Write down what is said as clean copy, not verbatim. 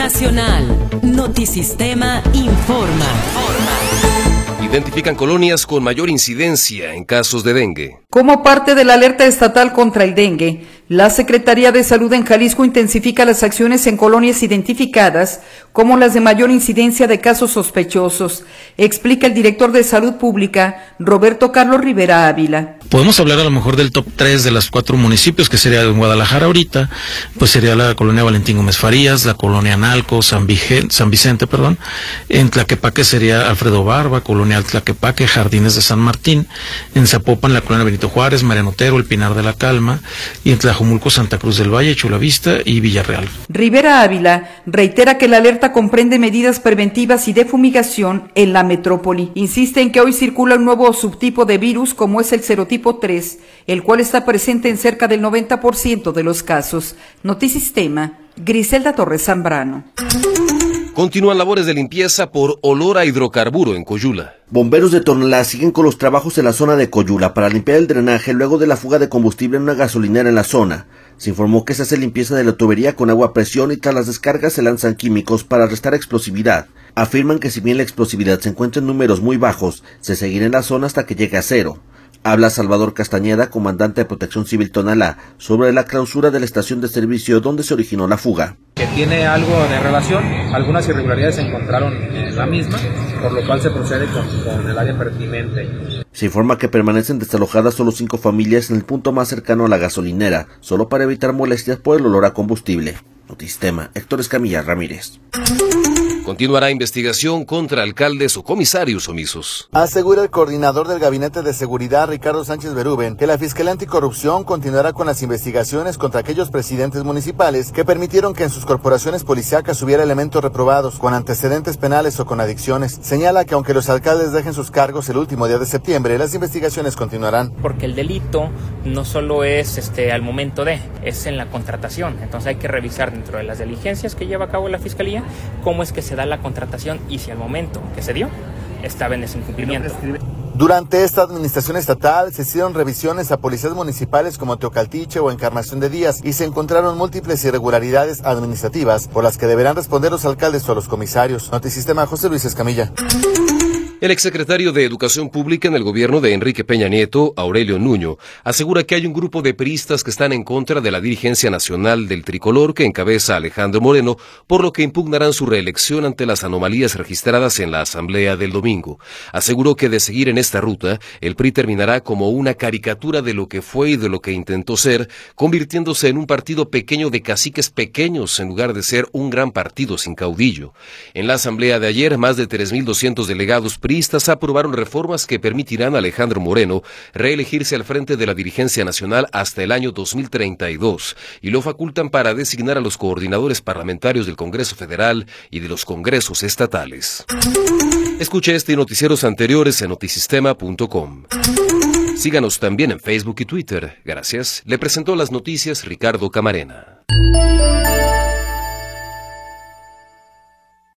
Nacional. Notisistema informa. Identifican colonias con mayor incidencia en casos de dengue. Como parte de la alerta estatal contra el dengue, la Secretaría de Salud en Jalisco intensifica las acciones en colonias identificadas como las de mayor incidencia de casos sospechosos, explica el director de Salud Pública, Roberto Carlos Rivera Ávila. Podemos hablar a lo mejor del top 3 de los 4 municipios, que sería en Guadalajara ahorita, pues sería la colonia Valentín Gómez Farías, la colonia Analco, San Vicente, en Tlaquepaque sería Alfredo Barba, colonia Tlaquepaque, Jardines de San Martín, en Zapopan la colonia Benito Juárez, Mariano Otero, el Pinar de la Calma, y en Tlajomulco, Santa Cruz del Valle, Chulavista y Villarreal. Rivera Ávila reitera que la alerta comprende medidas preventivas y de fumigación en la metrópoli. Insiste en que hoy circula un nuevo subtipo de virus como es el serotipo 3, el cual está presente en cerca del 90% de los casos. Notisistema, Griselda Torres Zambrano. Continúan labores de limpieza por olor a hidrocarburo en Coyula. Bomberos de Tonalá siguen con los trabajos en la zona de Coyula para limpiar el drenaje luego de la fuga de combustible en una gasolinera en la zona. Se informó que se hace limpieza de la tubería con agua a presión y tras las descargas se lanzan químicos para restar explosividad. Afirman que si bien la explosividad se encuentra en números muy bajos, se seguirá en la zona hasta que llegue a cero. Habla Salvador Castañeda, comandante de Protección Civil Tonalá, sobre la clausura de la estación de servicio donde se originó la fuga. Que tiene algo de relación, algunas irregularidades se encontraron en la misma, por lo cual se procede con el área pertinente. Se informa que permanecen desalojadas solo 5 familias en el punto más cercano a la gasolinera, solo para evitar molestias por el olor a combustible. Notisistema, Héctor Escamilla Ramírez. Continuará investigación contra alcaldes o comisarios omisos. Asegura el coordinador del Gabinete de Seguridad, Ricardo Sánchez Berúben, que la Fiscalía Anticorrupción continuará con las investigaciones contra aquellos presidentes municipales que permitieron que en sus corporaciones policíacas hubiera elementos reprobados, con antecedentes penales o con adicciones. Señala que aunque los alcaldes dejen sus cargos el último día de septiembre, las investigaciones continuarán. Porque el delito no solo es al momento es en la contratación. Entonces hay que revisar dentro de las diligencias que lleva a cabo la Fiscalía cómo es que se da la contratación y si al momento que se dio estaba en ese incumplimiento. Durante esta administración estatal se hicieron revisiones a policías municipales como Teocaltiche o Encarnación de Díaz y se encontraron múltiples irregularidades administrativas por las que deberán responder los alcaldes o los comisarios. Notisistema, José Luis Escamilla. El exsecretario de Educación Pública en el gobierno de Enrique Peña Nieto, Aurelio Nuño, asegura que hay un grupo de priistas que están en contra de la dirigencia nacional del tricolor que encabeza Alejandro Moreno, por lo que impugnarán su reelección ante las anomalías registradas en la asamblea del domingo. Aseguró que de seguir en esta ruta, el PRI terminará como una caricatura de lo que fue y de lo que intentó ser, convirtiéndose en un partido pequeño de caciques pequeños en lugar de ser un gran partido sin caudillo. En la asamblea de ayer, más de 3.200 delegados priistas aprobaron reformas que permitirán a Alejandro Moreno reelegirse al frente de la dirigencia nacional hasta el año 2032 y lo facultan para designar a los coordinadores parlamentarios del Congreso Federal y de los congresos estatales. Escuche este y noticieros anteriores en notisistema.com. Síganos también en Facebook y Twitter. Gracias. Le presentó las noticias Ricardo Camarena.